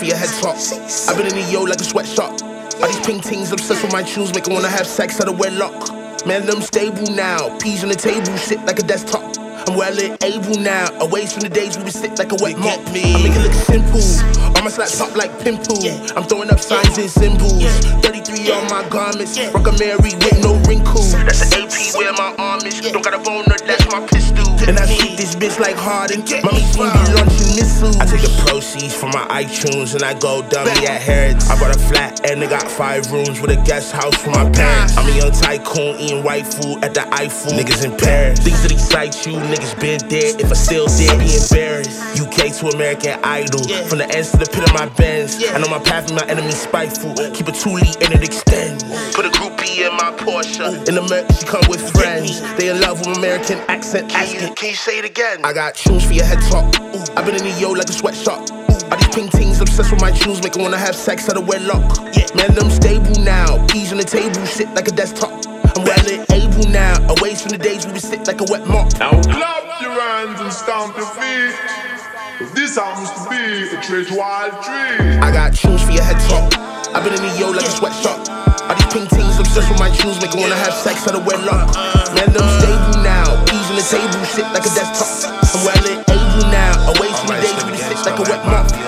your head top. I've been in the yo like a sweatshop. All these pink tings obsessed with my shoes, make 'em wanna have sex out of wedlock. Man, them stable now, peas on the table, sit like a desktop. I'm well able now, away from the days we would sit like a wet mop. I make it look simple, all my slaps pop like pimples. I'm throwing up signs and symbols. 33 on my garments, rock a Mary with no wrinkles. That's the AP where my arm is. Don't got a boner, that's my pistol. And I shoot this bitch like Harden. Mommy team be launching missiles. I take the proceeds from my iTunes and I go dummy at Harrods. I bought a flat and they got 5 rooms with a guest house for my parents. I'm a young tycoon eating white food at the iFood. Niggas in Paris, things that excite you. Niggas been dead, if I still dead, be embarrassed. UK to American Idol, from the ends to the pit of my Benz. I know my path and my enemy spiteful. Keep a 2-liter and it extends. Put a groupie in my Porsche. In the Merc, she come with friends. They in love with American accent. Asking, can you say it again? I got tunes for your head top. I've been in the yo like a sweatshop. All these pink tings obsessed with my shoes, make 'em wanna have sex out of wedlock. Man, them stable now, peas on the table, sit like a desktop. I'm well able now, away from the days we would sit like a wet mop. Clap your hands and stomp your feet. This happens to be a wild tree. I got tunes for your head top. I've been in the yo like a sweatshop. All these pink tings obsessed with my shoes, make 'em wanna have sex out of wedlock. Man, them stable now, peas on the table, sit like a desktop. I'm well able now, away from the days we would sit like a wet mop.